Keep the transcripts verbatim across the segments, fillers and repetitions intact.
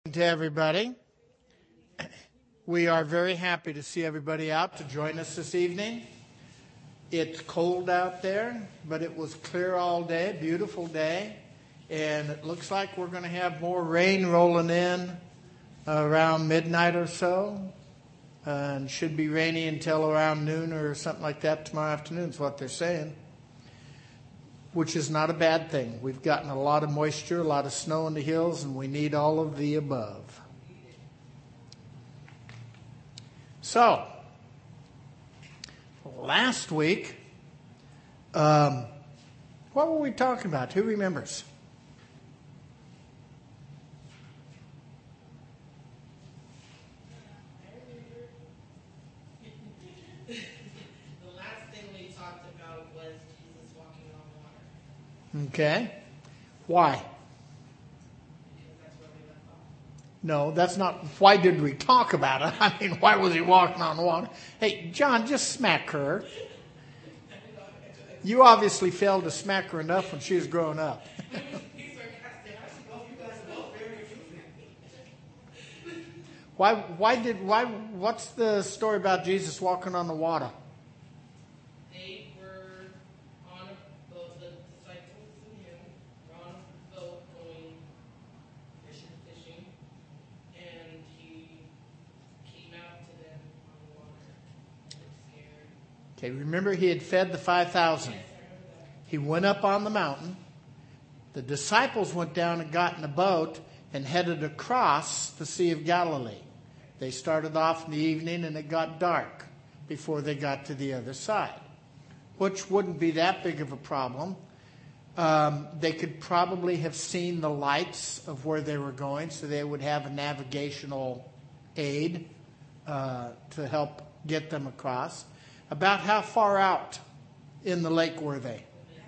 To everybody. We are very happy to see everybody out to join us this evening. It's cold out there, but it was clear all day, beautiful day, and it looks like we're going to have more rain rolling in around midnight or so, uh, and should be rainy until around noon or something like that tomorrow afternoon is what they're saying, which is not a bad thing. We've gotten a lot of moisture, a lot of snow in the hills, and we need all of the above. So, last week, um, what were we talking about? Who remembers? The last thing we talked about was Jesus walking on water. Okay. Why? Because that's where we left off. No, that's not. Why did we talk about it? I mean, why was he walking on the water? Hey, John, just smack her. You obviously failed to smack her enough when she was growing up. He's sarcastic. I suppose you guys are both very interesting. Why? Why did? Why? What's the story about Jesus walking on the water? They were on a boat, the disciples and him were on a boat going fishing, fishing, and he came out to them on the water. They were scared. Okay, remember he had fed the five thousand. He went up on the mountain. The disciples went down and got in a boat and headed across the Sea of Galilee. They started off in the evening and it got dark before they got to the other side, which wouldn't be that big of a problem. Um, they could probably have seen the lights of where they were going, so they would have a navigational aid uh, to help get them across. About how far out in the lake were they?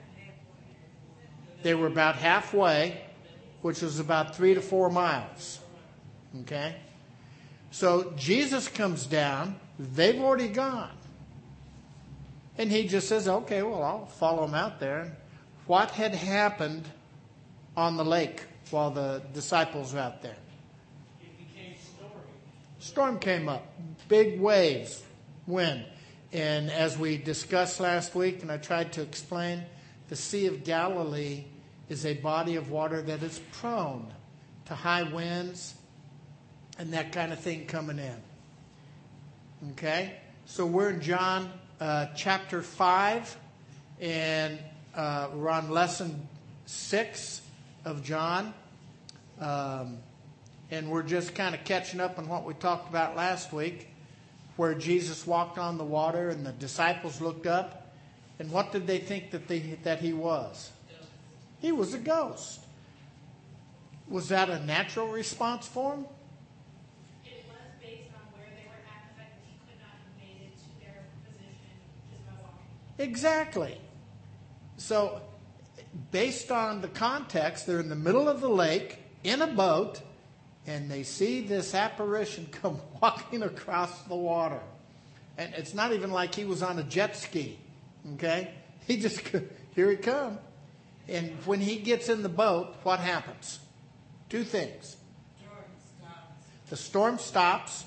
They were about halfway, which was about three to four miles. Okay? So Jesus comes down. They've already gone. And he just says, okay, well, I'll follow him out there. What had happened on the lake while the disciples were out there? It became stormy. Storm came up. Big waves, wind. And as we discussed last week, and I tried to explain, the Sea of Galilee is a body of water that is prone to high winds and that kind of thing coming in. Okay? So we're in John uh, chapter five, and uh, we're on lesson six of John. Um, and we're just kind of catching up on what we talked about last week, where Jesus walked on the water and the disciples looked up. And what did they think that, they, that he was? He was a ghost. Was that a natural response for him? It was based on where they were at, the fact that he could not have made it to their position just by walking. Exactly. So, based on the context, they're in the middle of the lake, in a boat, and they see this apparition come walking across the water. And it's not even like he was on a jet ski, okay? He just, here he comes. And when he gets in the boat, what happens? Two things. The storm stops,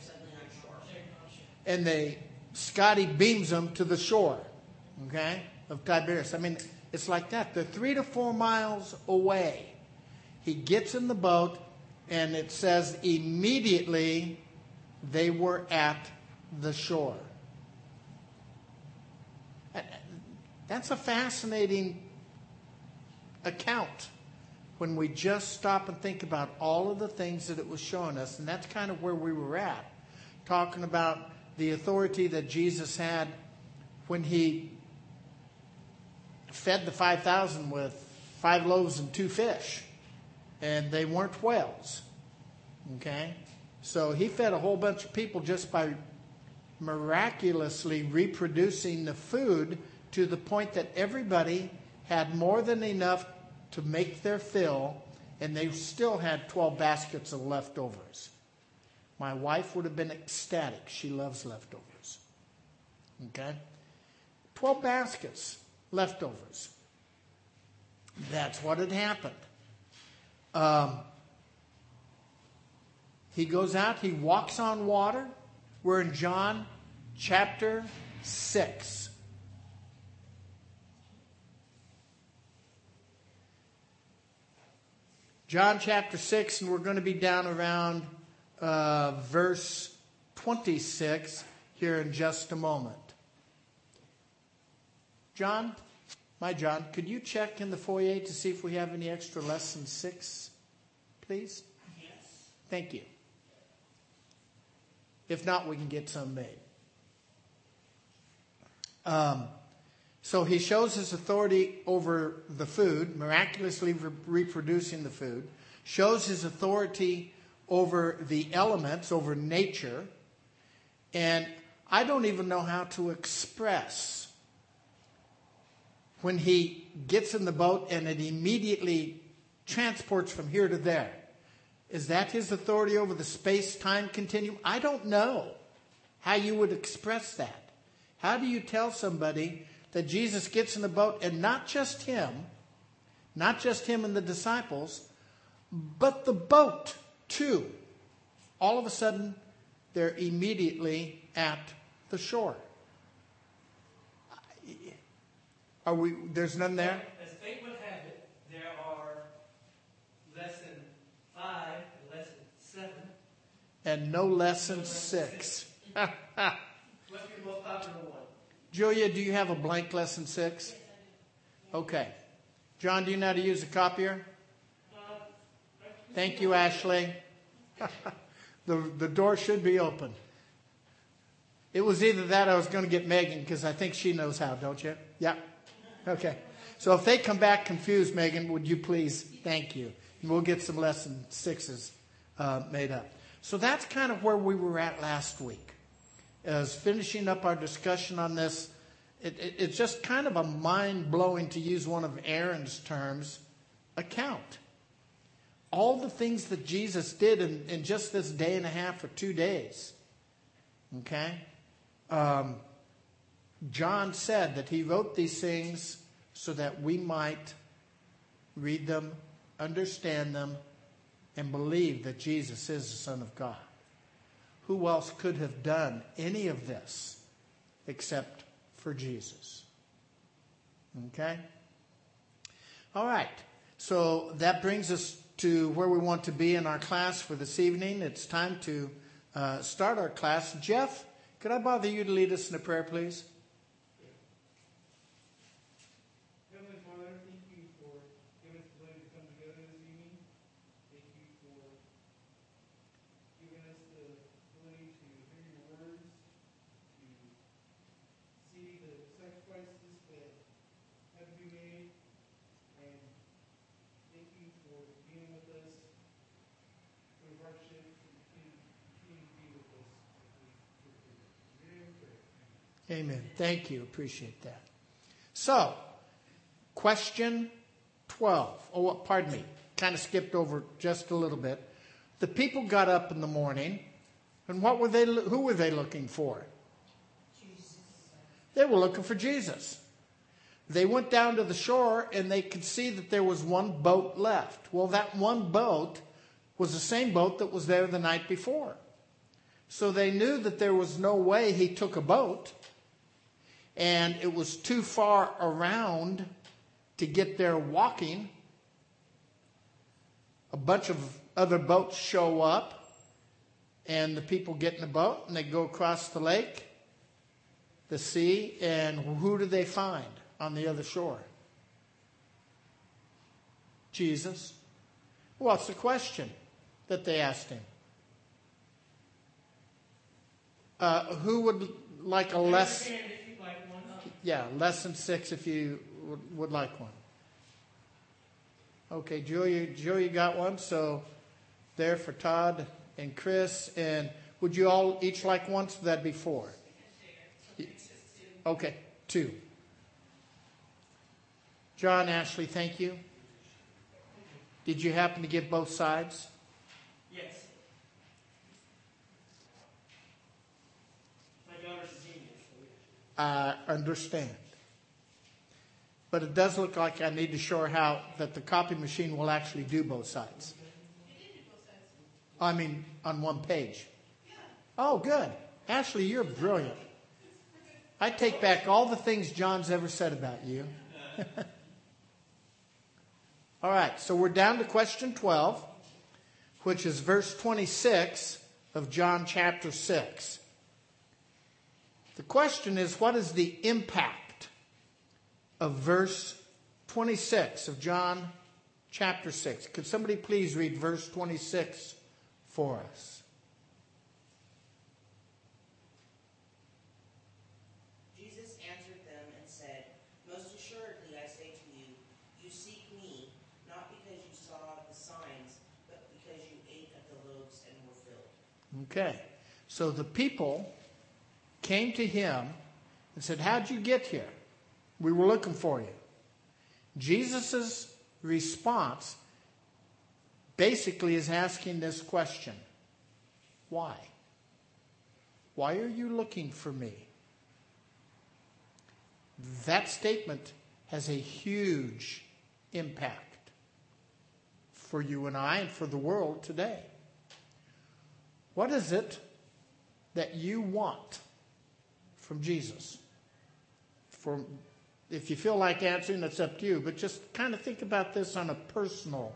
and they, Scotty beams them to the shore, okay, of Tiberias. I mean, it's like that. They're three to four miles away. He gets in the boat, and it says immediately they were at the shore. That's a fascinating account when we just stop and think about all of the things that it was showing us. And that's kind of where we were at, talking about the authority that Jesus had when he fed the five thousand with five loaves and two fish. And they weren't whales. Okay? So he fed a whole bunch of people just by miraculously reproducing the food to the point that everybody had more than enough to make their fill, and they still had twelve baskets of leftovers. My wife would have been ecstatic. She loves leftovers. Okay? twelve baskets, leftovers. That's what had happened. Um, He goes out, he walks on water. We're in John chapter six. John chapter six, and we're going to be down around uh, verse twenty-six here in just a moment. John, my John, could you check in the foyer to see if we have any extra lesson six, please? Yes. Thank you. If not, we can get some made. Um, so he shows his authority over the food, miraculously re- reproducing the food. Shows his authority over the elements, over nature. And I don't even know how to express when he gets in the boat and it immediately transports from here to there. Is that his authority over the space-time continuum? I don't know how you would express that. How do you tell somebody that Jesus gets in the boat and not just him, not just him and the disciples, but the boat too? All of a sudden, they're immediately at the shore. Are we? There's none there? As fate would have it, there are lesson five and lesson seven. And no lesson six. Must be the most popular one. Julia, do you have a blank lesson six? Okay. John, do you know how to use a copier? Thank you, Ashley. the, the door should be open. It was either that or I was going to get Megan because I think she knows how, don't you? Yeah. Okay. So if they come back confused, Megan, would you please? Thank you. And we'll get some lesson sixes uh, made up. So that's kind of where we were at last week. As finishing up our discussion on this, it, it, it's just kind of a mind-blowing, to use one of Aaron's terms, account. All the things that Jesus did in, in just this day and a half or two days. Okay? Um, John said that he wrote these things so that we might read them, understand them, and believe that Jesus is the Son of God. Who else could have done any of this except for Jesus? Okay? All right. So that brings us to where we want to be in our class for this evening. It's time to uh, start our class. Jeff, could I bother you to lead us in a prayer, please? Heavenly Father, thank you for giving us the ability to come together this evening. Thank you for giving us the ability to hear your words, to see the sacrifices that had to be made, and thank you for being with us through hardship and continue continue to be with us as we get through it. In your name we pray. Amen. Thank you. Appreciate that. So, question twelve. Oh, pardon me. Kind of skipped over just a little bit. The people got up in the morning, and what were they? Who were they looking for? Jesus. They were looking for Jesus. They went down to the shore, and they could see that there was one boat left. Well, that one boat was the same boat that was there the night before. So they knew that there was no way he took a boat, and it was too far around to get there walking. A bunch of other boats show up, and the people get in the boat, and they go across the lake, the sea, and who do they find on the other shore? Jesus. What's the question that they asked him? Uh, who would like a lesson? Yeah, lesson six if you would, would like one. Okay, Julia, Julia got one. So there for Todd and Chris. And would you all each like one? So that'd be four. Okay, two. John, Ashley, thank you. Did you happen to get both sides? Yes. My daughter's a genius. So I understand. But it does look like I need to show her how that the copy machine will actually do both sides. I mean, on one page. Oh, good. Ashley, you're brilliant. I take back all the things John's ever said about you. All right, so we're down to question twelve, which is verse twenty-six of John chapter six. The question is, what is the impact of verse twenty-six of John chapter six? Could somebody please read verse twenty-six for us? Jesus answered them and said, "Most assuredly I say to you, you seek me, not because you saw the signs, but because you ate of the loaves and were filled." Okay, so the people came to him and said, "How'd you get here? We were looking for you." Jesus' response basically is asking this question: why? Why are you looking for me? That statement has a huge impact for you and I and for the world today. What is it that you want from Jesus? For, if you feel like answering, it's up to you. But just kind of think about this on a personal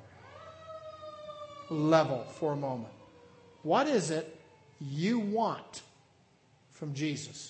level for a moment. What is it you want from Jesus?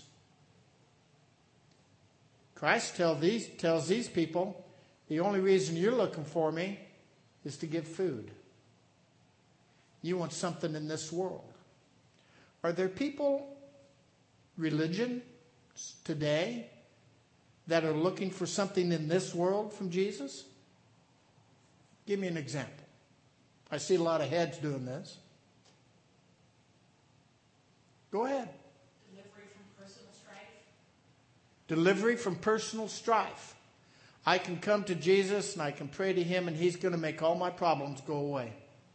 Christ tell these, tells these people, the only reason you're looking for me is to give food. You want something in this world. Are there people, religion today, that are looking for something in this world from Jesus? Give me an example. I see a lot of heads doing this. Go ahead. Delivery from personal strife. Delivery from personal strife. I can come to Jesus and I can pray to him and he's going to make all my problems go away.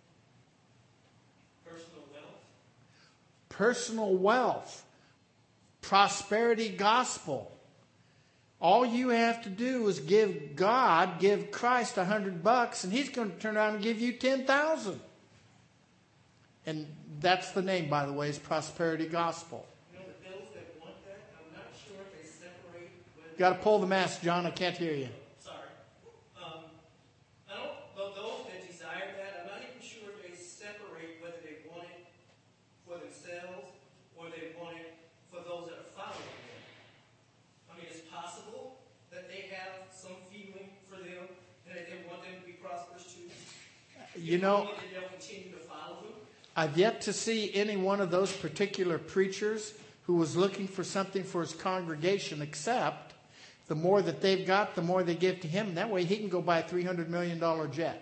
Personal wealth. Personal wealth. Prosperity gospel. All you have to do is give God, give Christ a hundred bucks, and he's going to turn around and give you ten thousand. And that's the name, by the way, is prosperity gospel. You know, the those that want that, I'm not sure if they separate whether... Got to pull the mask, John. I can't hear you. Sorry. Um, I don't, but those that desire that, I'm not even sure if they separate whether they want it for themselves or they want it for those that are following them. I mean, it's possible that they have some feeling for them and that they want them to be prosperous too. You know, That they'll continue to follow them. I've yet to see any one of those particular preachers who was looking for something for his congregation, except the more that they've got, the more they give to him. That way he can go buy a three hundred million dollars jet.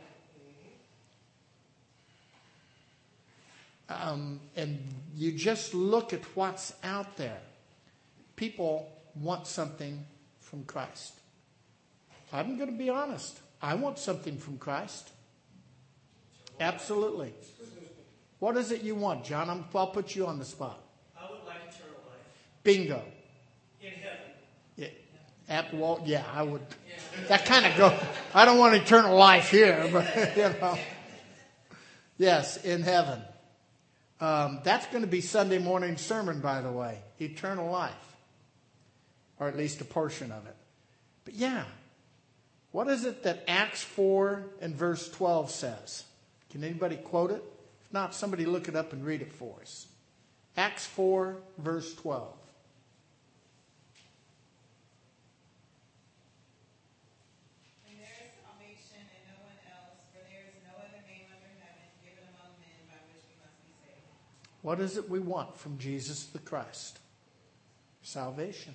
Um, and you just look at what's out there. People want something from Christ. I'm going to be honest. I want something from Christ. Absolutely. What is it you want, John? I'm, I'll put you on the spot. I would like eternal life Bingo. in heaven. Yeah, at Walt, yeah, I would. That kind of go. I don't want eternal life here, but you know. Yes, in heaven. Um, that's going to be Sunday morning sermon, by the way. Eternal life, or at least a portion of it. But yeah, what is it that Acts four and verse twelve says? Can anybody quote it? If not, somebody look it up and read it for us. Acts four, verse twelve. And there is salvation in no one else, for there is no other name under heaven given among men by which we must be saved. What is it we want from Jesus the Christ? Salvation.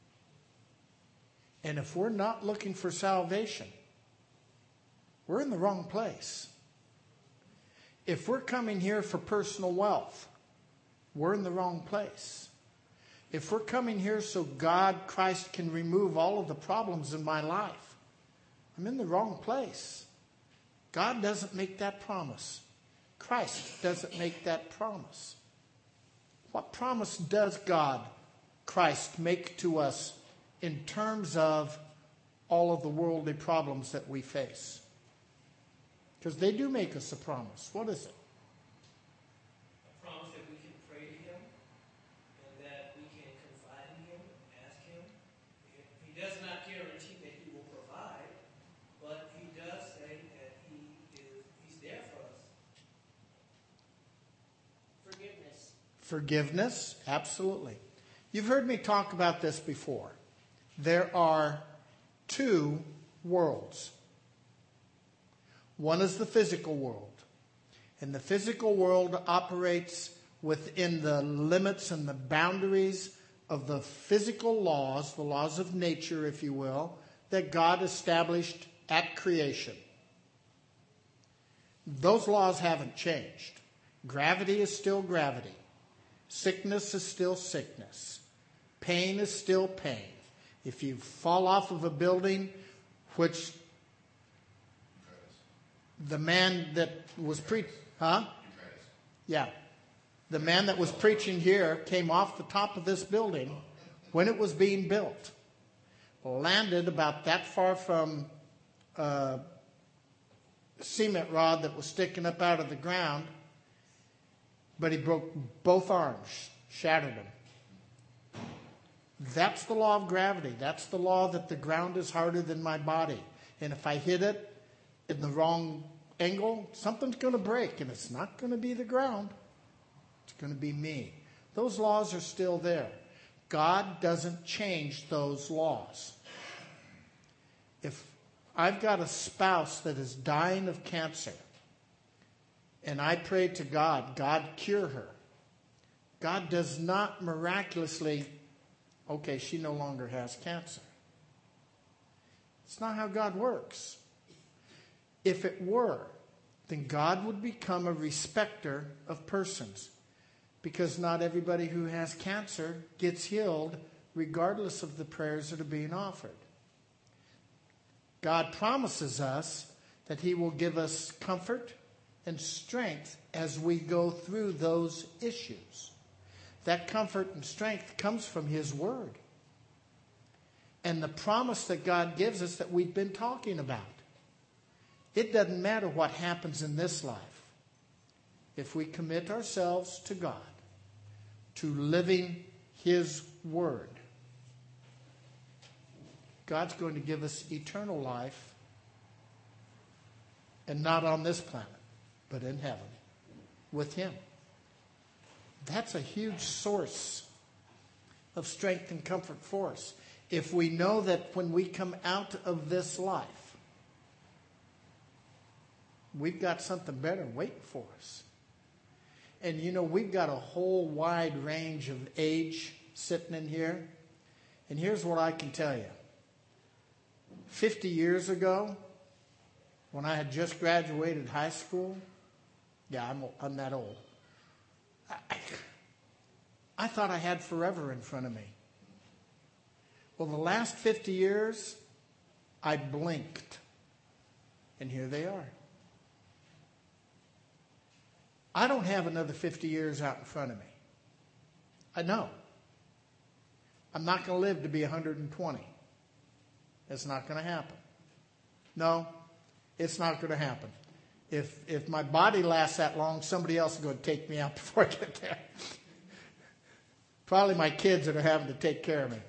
And if we're not looking for salvation, we're in the wrong place. If we're coming here for personal wealth, we're in the wrong place. If we're coming here so God, Christ, can remove all of the problems in my life, I'm in the wrong place. God doesn't make that promise. Christ doesn't make that promise. What promise does God, Christ, make to us in terms of all of the worldly problems that we face? Because they do make us a promise. What is it? Forgiveness, absolutely. You've heard me talk about this before. There are two worlds. One is the physical world. And the physical world operates within the limits and the boundaries of the physical laws, the laws of nature, if you will, that God established at creation. Those laws haven't changed. Gravity is still gravity. Sickness is still sickness. Pain is still pain. If you fall off of a building, which the man that was preaching, huh? Yeah. The man that was preaching here came off the top of this building when it was being built. Landed about that far from a cement rod that was sticking up out of the ground, but he broke both arms, shattered them. That's the law of gravity. That's the law that the ground is harder than my body. And if I hit it in the wrong angle, something's going to break, and it's not going to be the ground. It's going to be me. Those laws are still there. God doesn't change those laws. If I've got a spouse that is dying of cancer, and I pray to God, God cure her, God does not miraculously, okay, she no longer has cancer. It's not how God works. If it were, then God would become a respecter of persons, because not everybody who has cancer gets healed regardless of the prayers that are being offered. God promises us that he will give us comfort and strength as we go through those issues. That comfort and strength comes from his word. And the promise that God gives us that we've been talking about. It doesn't matter what happens in this life. If we commit ourselves to God, to living his word, God's going to give us eternal life, and not on this planet, but in heaven with him. That's a huge source of strength and comfort for us. If we know that when we come out of this life, we've got something better waiting for us. And you know, we've got a whole wide range of age sitting in here. And here's what I can tell you. fifty years ago, when I had just graduated high school, yeah, I'm, I'm that old. I, I thought I had forever in front of me. Well, the last fifty years, I blinked. And here they are. I don't have another fifty years out in front of me. I know. I'm not going to live to be one hundred twenty. It's not going to happen. No, it's not going to happen. If if my body lasts that long, somebody else is going to take me out before I get there. Probably my kids that are having to take care of me.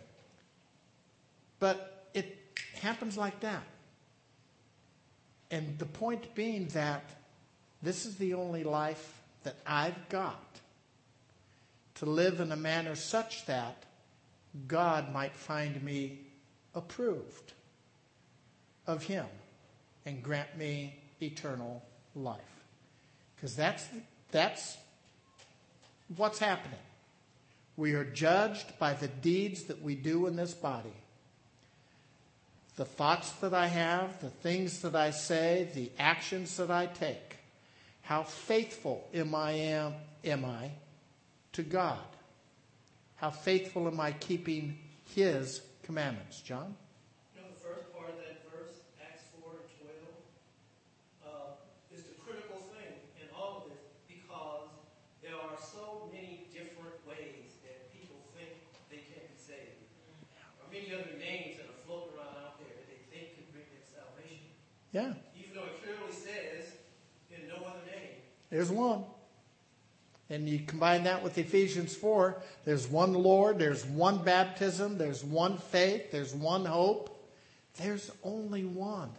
But it happens like that. And the point being that this is the only life that I've got to live in a manner such that God might find me approved of him and grant me eternal life. Because that's, that's what's happening. We are judged by the deeds that we do in this body. The thoughts that I have, the things that I say, the actions that I take. How faithful am I am, am I to God? How faithful am I keeping his commandments? John? You know, the first part of that verse, Acts four and twelve, uh, is the critical thing in all of this, because there are so many different ways that people think they can be saved. Or many other names that are floating around out there that they think can bring them salvation. Yeah. Even though it clearly says, in no other name. There's one. And you combine that with Ephesians four, there's one Lord, there's one baptism, there's one faith, there's one hope. There's only one.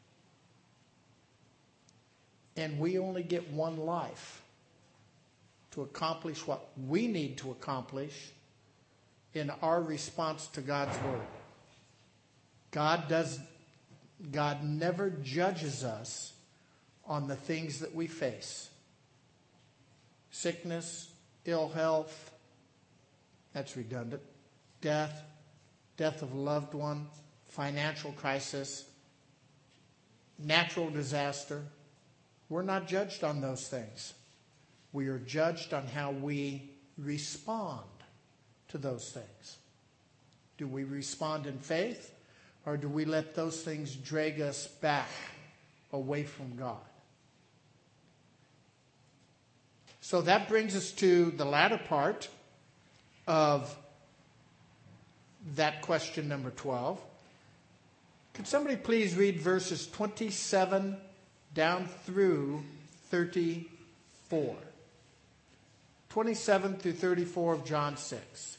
And we only get one life to to accomplish what we need to accomplish in our response to God's word. God does, God never judges us on the things that we face. Sickness, ill health, that's redundant. Death, death of a loved one, financial crisis, natural disaster. We're not judged on those things. We are judged on how we respond to those things. Do we respond in faith, or do we let those things drag us back away from God? So that brings us to the latter part of that question number twelve. Could somebody please read verses twenty-seven down through thirty-four? twenty-seven through thirty-four of John six.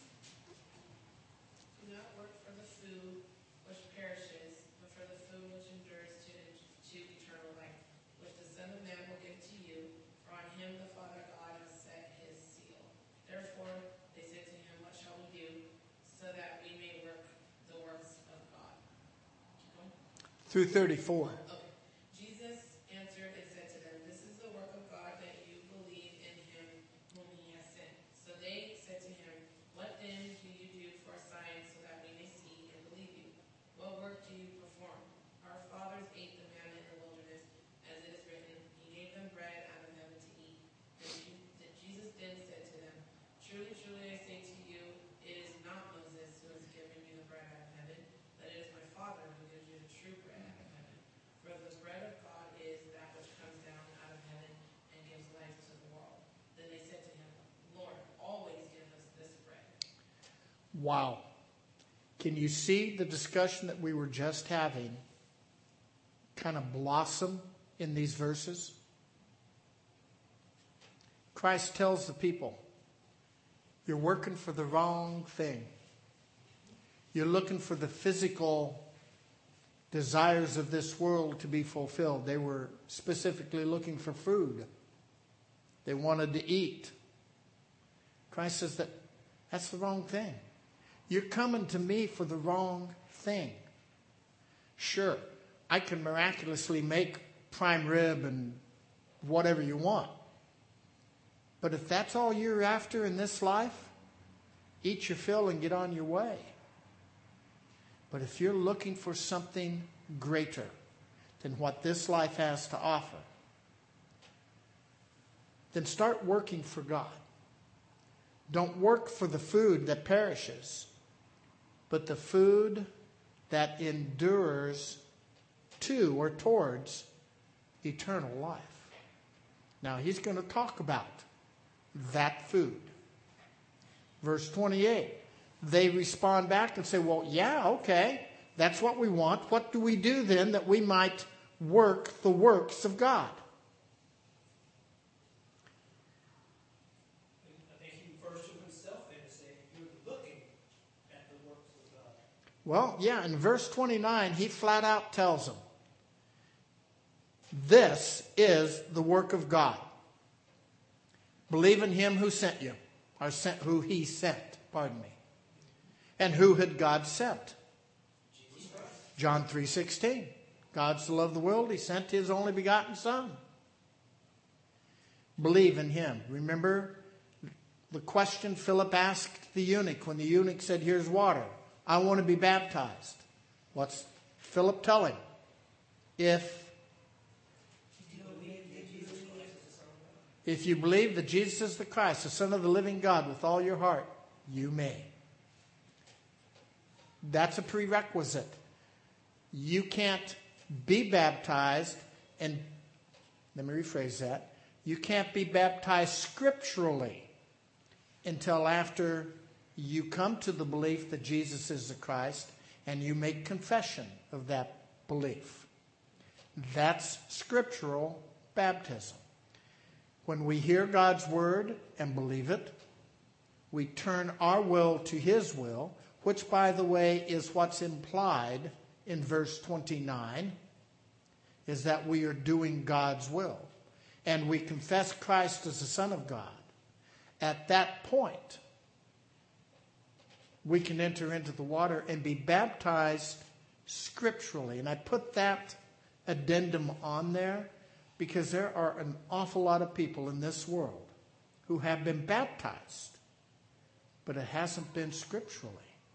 Do not work for the food which perishes, but for the food which endures to, to eternal life, which the Son of Man will give to you, for on him the Father God has set his seal. Therefore they said to him, what shall we do, so that we may work the works of God? Keep going. Through thirty-four. Okay. Jesus answered and said to them, this is the work of God, that you believe in him whom he has sent. So they said to him, what then do you do for a sign, so that we may see and believe you? What work do you perform? Our fathers ate the manna in the wilderness, as it is written, he gave them bread out of heaven to eat. Then Je- then Jesus then said to them, truly, truly, I say to you, it is not Moses who has given you the bread out of heaven, but it is my Father who gives you the true bread out of heaven. For the bread of God is that which comes down out of heaven and gives life to the world. Then they said to him, Lord, always give us this bread. Wow. Can you see the discussion that we were just having kind of blossom in these verses? Christ tells the people, you're working for the wrong thing. You're looking for the physical desires of this world to be fulfilled. They were specifically looking for food. They wanted to eat. Christ says that that's the wrong thing. You're coming to me for the wrong thing. Sure, I can miraculously make prime rib and whatever you want. But if that's all you're after in this life, eat your fill and get on your way. But if you're looking for something greater than what this life has to offer, then start working for God. Don't work for the food that perishes, but the food that endures to or towards eternal life. Now, he's going to talk about that food. Verse twenty-eight. They respond back and say, well, yeah, okay, that's what we want. What do we do then that we might work the works of God? I think he refers to himself there to say, you're looking at the works of God. Well, yeah, in verse twenty-nine, he flat out tells them, this is the work of God. Believe in him who sent you, or sent, who he sent, pardon me. And who had God sent? John three sixteen. God so loved the world, he sent his only begotten Son. Believe in him. Remember the question Philip asked the eunuch when the eunuch said, here's water. I want to be baptized. What's Philip tell him? If If you believe that Jesus is the Christ, the Son of the living God, with all your heart, you may. That's a prerequisite. You can't be baptized, and let me rephrase that. You can't be baptized scripturally until after you come to the belief that Jesus is the Christ and you make confession of that belief. That's scriptural baptism. When we hear God's word and believe it, we turn our will to his will, which, by the way, is what's implied in verse twenty-nine, is that we are doing God's will. And we confess Christ as the Son of God. At that point, we can enter into the water and be baptized scripturally. And I put that addendum on there because there are an awful lot of people in this world who have been baptized, but it hasn't been scripturally.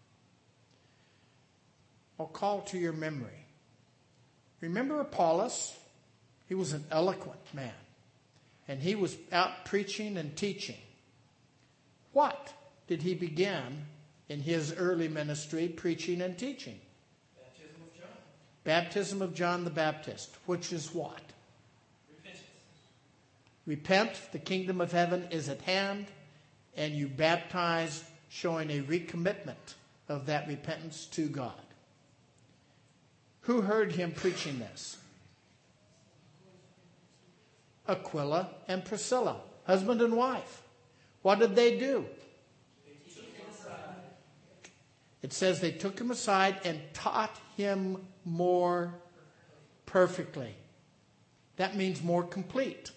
I'll call to your memory. Remember Apollos? He was an eloquent man, and he was out preaching and teaching. What did he begin in his early ministry, preaching and teaching? Baptism of John. Baptism of John the Baptist, which is what? Repentance. Repent, the kingdom of heaven is at hand, and you baptize, showing a recommitment of that repentance to God. Who heard him preaching this? Aquila and Priscilla, husband and wife. What did they do? It says they took him aside and taught him more perfectly. That means more complete.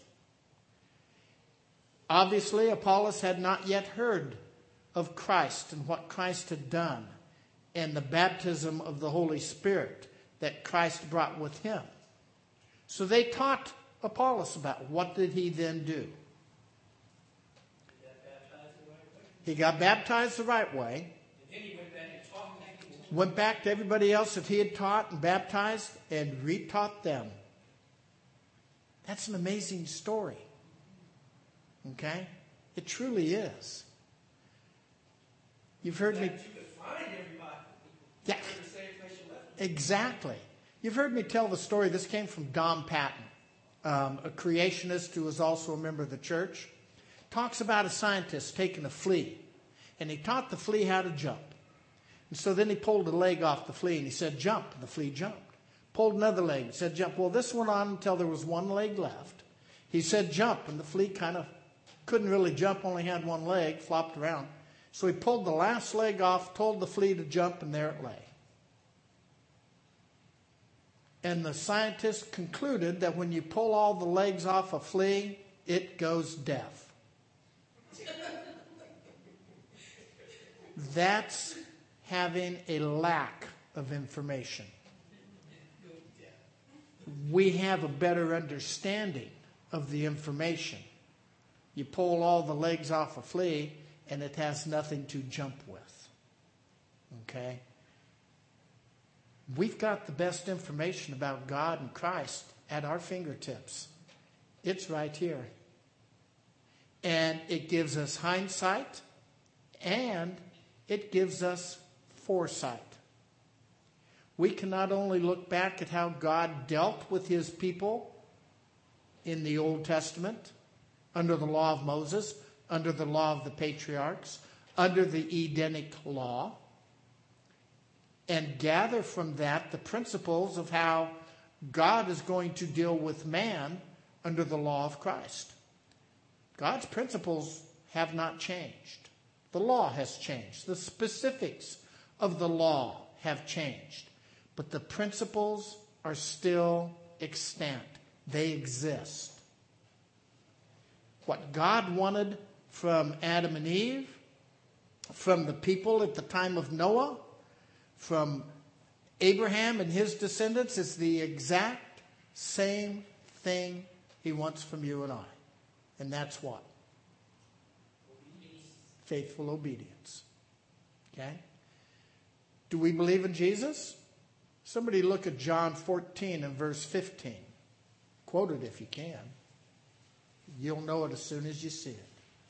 Obviously, Apollos had not yet heard of Christ and what Christ had done and the baptism of the Holy Spirit that Christ brought with him. So they taught Apollos about what did he then do. He got baptized the right way. And then he went back and taught them. Went back to everybody else that he had taught and baptized and retaught them. That's an amazing story. Okay? It truly is. You've heard me... You could find everybody. Yeah. In the same place you left them. Exactly. You've heard me tell the story. This came from Dom Patton, um, a creationist who was also a member of the church. Talks about a scientist taking a flea, and he taught the flea how to jump. And so then he pulled a leg off the flea, and he said, jump, and the flea jumped. Pulled another leg and said, jump. Well, this went on until there was one leg left. He said, jump, and the flea kind of couldn't really jump, only had one leg, flopped around. So he pulled the last leg off, told the flea to jump, and there it lay. And the scientist concluded that when you pull all the legs off a flea, it goes deaf. That's having a lack of information. We have a better understanding of the information. You pull all the legs off a flea, and it has nothing to jump with. Okay? We've got the best information about God and Christ at our fingertips. It's right here. And it gives us hindsight, and it gives us foresight. We can not only look back at how God dealt with his people in the Old Testament, under the law of Moses, under the law of the patriarchs, under the Edenic law, and gather from that the principles of how God is going to deal with man under the law of Christ. God's principles have not changed. The law has changed. The specifics of the law have changed. But the principles are still extant. They exist. What God wanted from Adam and Eve, from the people at the time of Noah, from Abraham and his descendants, is the exact same thing he wants from you and I. And that's what? Faithful obedience. Okay? Do we believe in Jesus? Somebody look at John fourteen and verse fifteen. Quote it if you can. You'll know it as soon as you see it.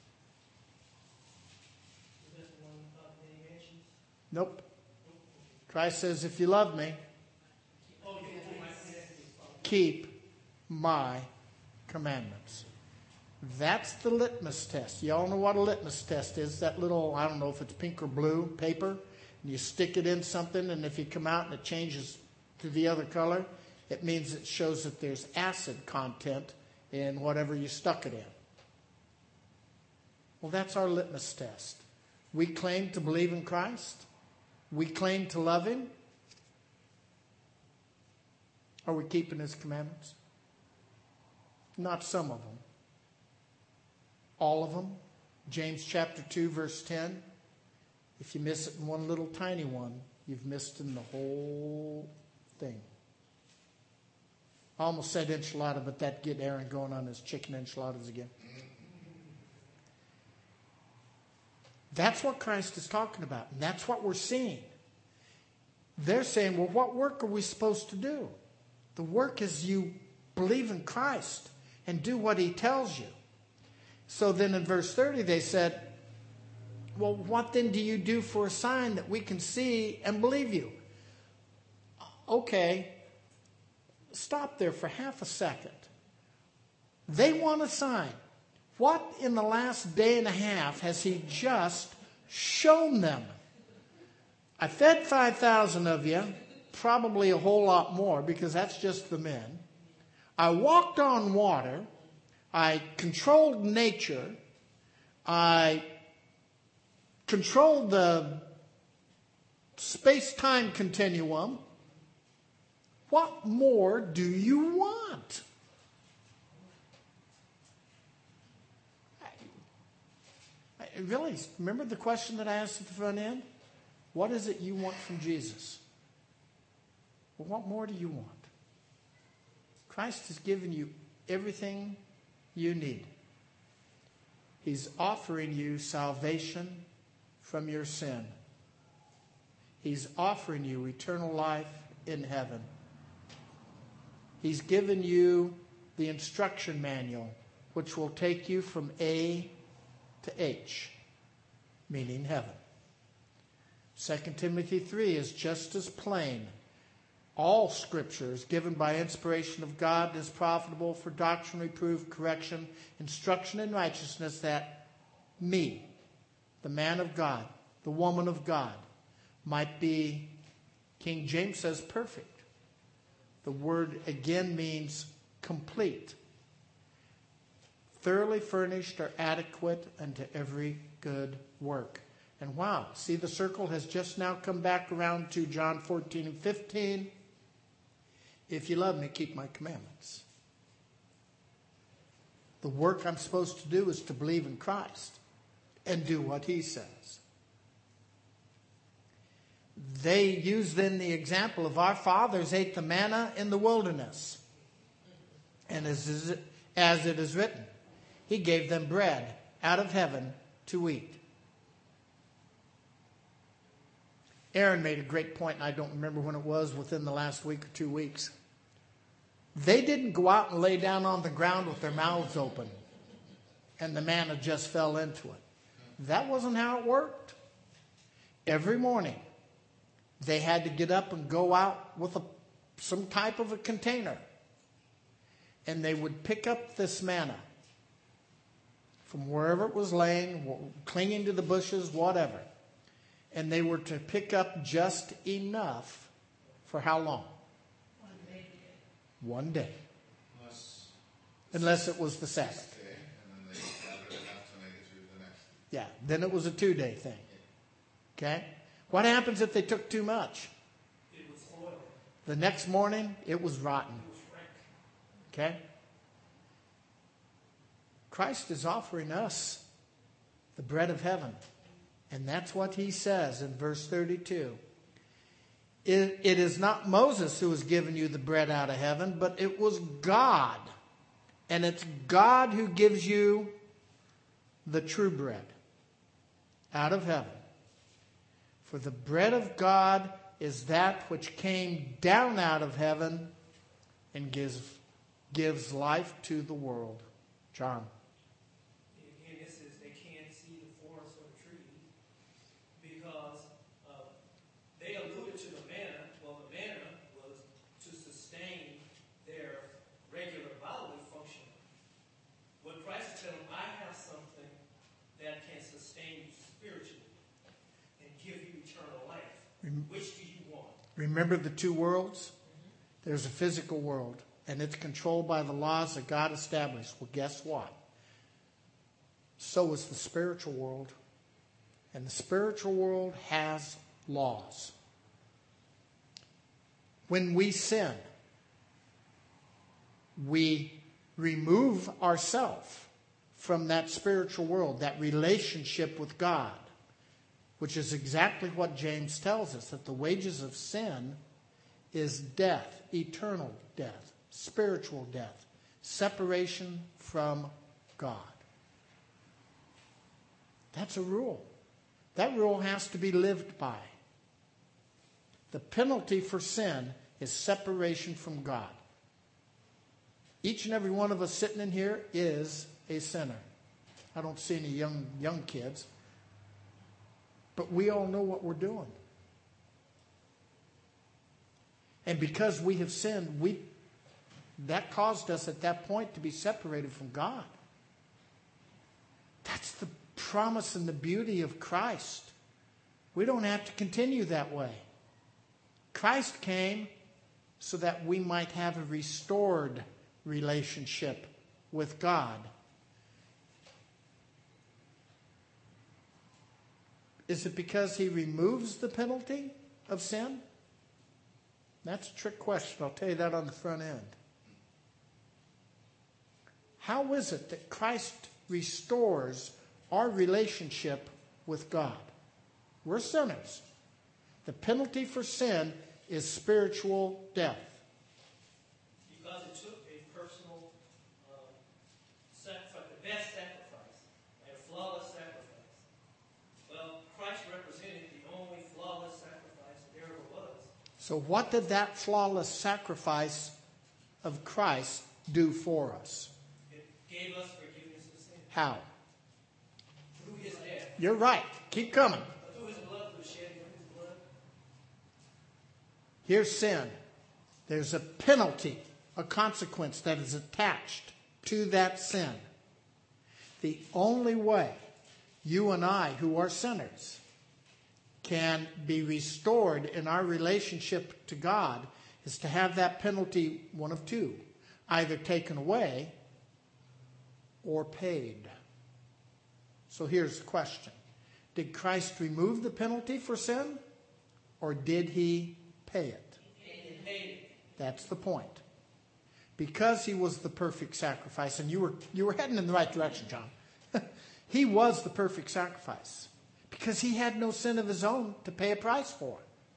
Is that the one about the nations? Nope. Christ says, if you love me, Oh, you can do my commandments. keep my commandments. That's the litmus test. You all know what a litmus test is. That little, I don't know if it's pink or blue paper, and you stick it in something, and if you come out and it changes to the other color, it means it shows that there's acid content in whatever you stuck it in. Well, that's our litmus test. We claim to believe in Christ. We claim to love him. Are we keeping his commandments? Not some of them. All of them? James chapter two, verse ten. If you miss it in one little tiny one, you've missed in the whole thing. I almost said enchilada, but that'd get Aaron going on his chicken enchiladas again. That's what Christ is talking about. And that's what we're seeing. They're saying, well, what work are we supposed to do? The work is you believe in Christ and do what he tells you. So then in verse thirty they said, well, what then do you do for a sign that we can see and believe you? Okay, stop there for half a second. They want a sign. What in the last day and a half has he just shown them? I fed five thousand of you, probably a whole lot more because that's just the men. I walked on water. I controlled nature. I controlled the space-time continuum. What more do you want? I, I really, remember the question that I asked at the front end? What is it you want from Jesus? Well, what more do you want? Christ has given you everything you need. He's offering you salvation from your sin. He's offering you eternal life in heaven. He's given you the instruction manual, which will take you from A to H, meaning heaven. Second Timothy three is just as plain. All Scripture is given by inspiration of God and is profitable for doctrine, reproof, correction, instruction in righteousness, that me, the man of God, the woman of God, might be, King James says, perfect. The word again means complete. Thoroughly furnished or adequate unto every good work. And wow, see, the circle has just now come back around to John fourteen and fifteen. If you love me, keep my commandments. The work I'm supposed to do is to believe in Christ and do what he says. They use then the example of our fathers ate the manna in the wilderness. And as, as it is written, he gave them bread out of heaven to eat. Aaron made a great point, and I don't remember when it was, within the last week or two weeks. They didn't go out and lay down on the ground with their mouths open, and the manna just fell into it. That wasn't how it worked. Every morning, they had to get up and go out with a, some type of a container, and they would pick up this manna from wherever it was laying, clinging to the bushes, whatever. And they were to pick up just enough for how long? One day. One day. Unless, Unless it was the Sabbath. Day, and then they gathered enough to make it through the next. Yeah, then it was a two-day thing. Okay? What happens if they took too much? It was spoiled. The next morning, it was rotten. It was rank. Okay? Christ is offering us the bread of heaven. And that's what he says in verse thirty-two. It, it is not Moses who has given you the bread out of heaven, but it was God. And it's God who gives you the true bread out of heaven. For the bread of God is that which came down out of heaven and gives, gives life to the world. John. Again, this is they can't see the forest or the trees because uh, they alluded to the manna. Well, the manna was to sustain their regular bodily function. What Christ is telling them, I have something that can sustain you spiritually and give you eternal life. Which do you want? Remember the two worlds? There's a physical world, and it's controlled by the laws that God established. Well, guess what? So is the spiritual world. And the spiritual world has laws. When we sin, we remove ourselves from that spiritual world, that relationship with God, which is exactly what James tells us, that the wages of sin is death, eternal death, spiritual death, separation from God. That's a rule. That rule has to be lived by. The penalty for sin is separation from God. Each and every one of us sitting in here is a sinner. I don't see any young young kids. But we all know what we're doing. And because we have sinned, we that caused us at that point to be separated from God. That's the promise and the beauty of Christ. We don't have to continue that way. Christ came so that we might have a restored relationship with God. Is it because he removes the penalty of sin? That's a trick question. I'll tell you that on the front end. How is it that Christ restores our relationship with God? We're sinners. The penalty for sin is spiritual death. Because it took a personal uh, sacrifice, the best sacrifice, and a flawless sacrifice. Well, Christ represented the only flawless sacrifice there ever was. So what did that flawless sacrifice of Christ do for us? It gave us forgiveness of sin. How? Through his death. You're right. Keep coming. Through his blood, through the shedding of his blood. Here's sin. There's a penalty, a consequence that is attached to that sin. The only way you and I, who are sinners, can be restored in our relationship to God is to have that penalty, one of two, either taken away or paid. So here's the question. Did Christ remove the penalty for sin, or did he pay it? He paid it. That's the point. Because he was the perfect sacrifice, and you were you were heading in the right direction, John. He was the perfect sacrifice because he had no sin of his own to pay a price for.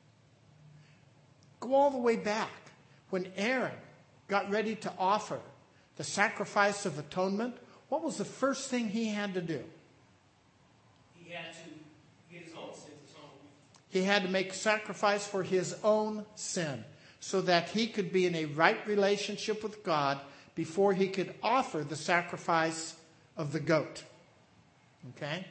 Go all the way back when Aaron got ready to offer the sacrifice of atonement. What was the first thing he had to do? He had to get his own sins atoned. He had to make a sacrifice for his own sin so that he could be in a right relationship with God before he could offer the sacrifice of the goat. Okay?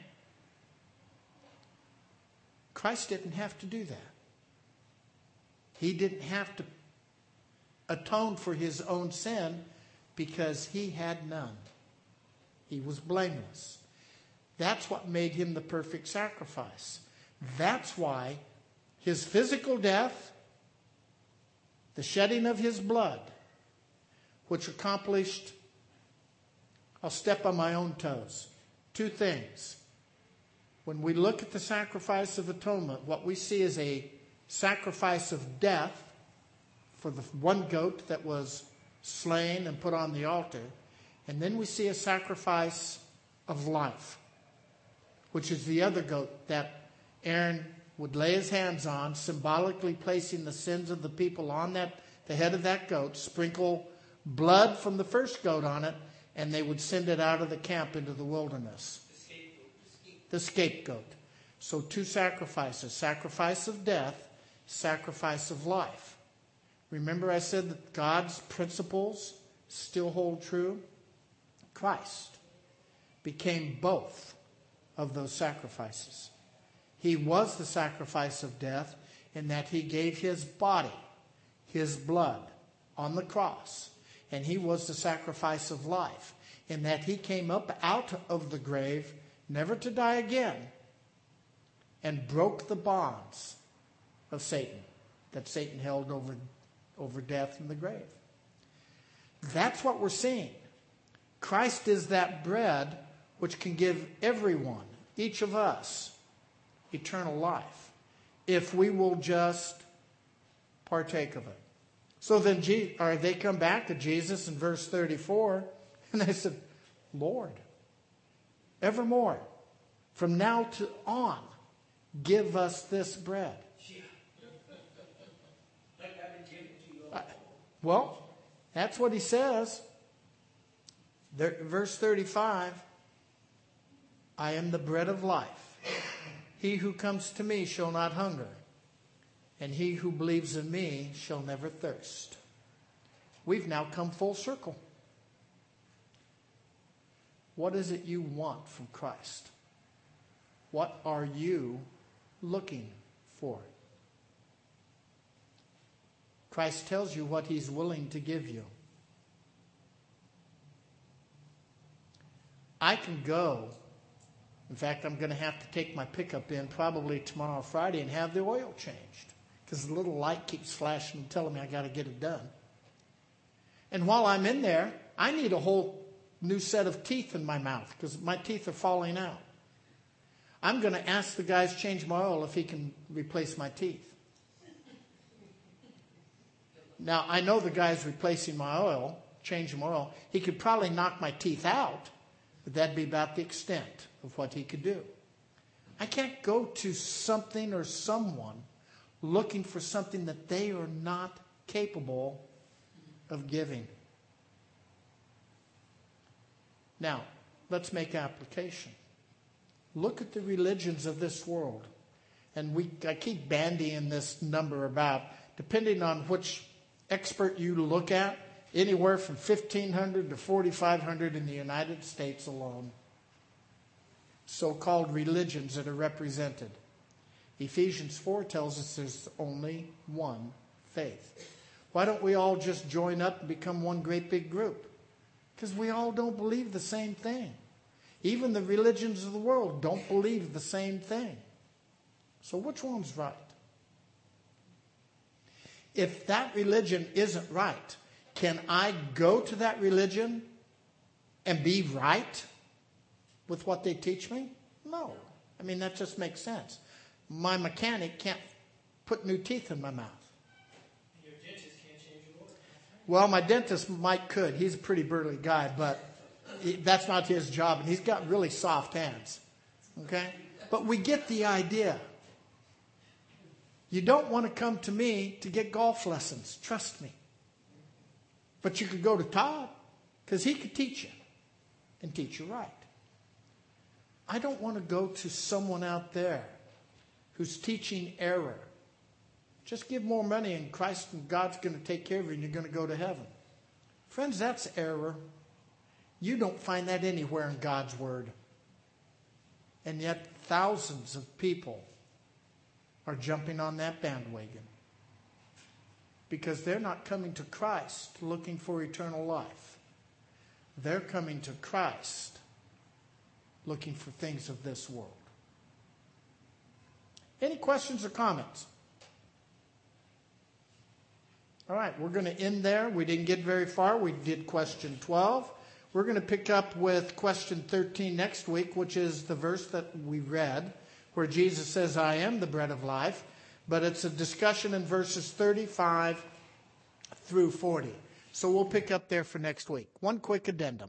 Christ didn't have to do that. He didn't have to atone for his own sin because he had none. He was blameless. That's what made him the perfect sacrifice. That's why his physical death, the shedding of his blood, which accomplished, I'll step on my own toes, two things. When we look at the sacrifice of atonement, what we see is a sacrifice of death for the one goat that was slain and put on the altar. And then we see a sacrifice of life, which is the other goat that Aaron would lay his hands on, symbolically placing the sins of the people on that the head of that goat, sprinkle blood from the first goat on it, and they would send it out of the camp into the wilderness. The scapegoat. The scapegoat. So two sacrifices, sacrifice of death, sacrifice of life. Remember I said that God's principles still hold true? Christ became both of those sacrifices. He was the sacrifice of death in that he gave his body, his blood on the cross. And he was the sacrifice of life in that he came up out of the grave, never to die again, and broke the bonds of Satan that Satan held over, over death and the grave. That's what we're seeing. Christ is that bread which can give everyone, each of us, eternal life if we will just partake of it. So then or they come back to Jesus in verse thirty-four and they said, Lord, evermore, from now to on, give us this bread. Like I've been giving to you all. Uh, Well, that's what he says. There, verse thirty-five, I am the bread of life. He who comes to me shall not hunger, and he who believes in me shall never thirst. We've now come full circle. What is it you want from Christ? What are you looking for? Christ tells you what he's willing to give you. I can go. In fact, I'm going to have to take my pickup in probably tomorrow or Friday and have the oil changed, because the little light keeps flashing and telling me I got to get it done. And while I'm in there, I need a whole new set of teeth in my mouth because my teeth are falling out. I'm going to ask the guys change my oil if he can replace my teeth. Now, I know the guy's replacing my oil, changing my oil. He could probably knock my teeth out, but that'd be about the extent of what he could do. I can't go to something or someone looking for something that they are not capable of giving. Now, let's make application. Look at the religions of this world. And we I keep bandying this number about, depending on which expert you look at, anywhere from fifteen hundred to forty-five hundred in the United States alone. So-called religions that are represented. Ephesians four tells us there's only one faith. Why don't we all just join up and become one great big group? Because we all don't believe the same thing. Even the religions of the world don't believe the same thing. So which one's right? If that religion isn't right, can I go to that religion and be right with what they teach me? No. I mean, that just makes sense. My mechanic can't put new teeth in my mouth. Your dentist can't change your oil. Well, my dentist might could. He's a pretty burly guy, but he, that's not his job. And he's got really soft hands. Okay? But we get the idea. You don't want to come to me to get golf lessons. Trust me. But you could go to Todd, because he could teach you and teach you right. I don't want to go to someone out there who's teaching error. Just give more money and Christ and God's going to take care of you and you're going to go to heaven. Friends, that's error. You don't find that anywhere in God's Word. And yet thousands of people are jumping on that bandwagon because they're not coming to Christ looking for eternal life. They're coming to Christ looking for things of this world. Any questions or comments? All right, we're going to end there. We didn't get very far. We did question twelve. We're going to pick up with question thirteen next week, which is the verse that we read, where Jesus says, I am the bread of life. But it's a discussion in verses thirty-five through forty. So we'll pick up there for next week. One quick addendum.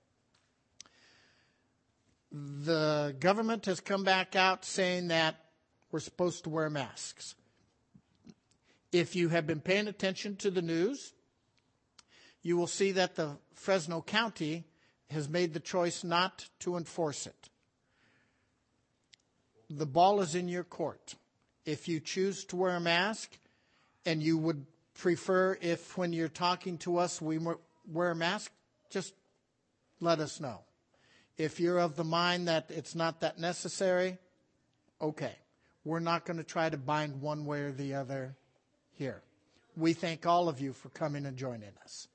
The government has come back out saying that we're supposed to wear masks. If you have been paying attention to the news, you will see that the Fresno County has made the choice not to enforce it. The ball is in your court. If you choose to wear a mask and you would prefer if when you're talking to us we wear a mask, just let us know. If you're of the mind that it's not that necessary, okay. We're not going to try to bind one way or the other here. We thank all of you for coming and joining us.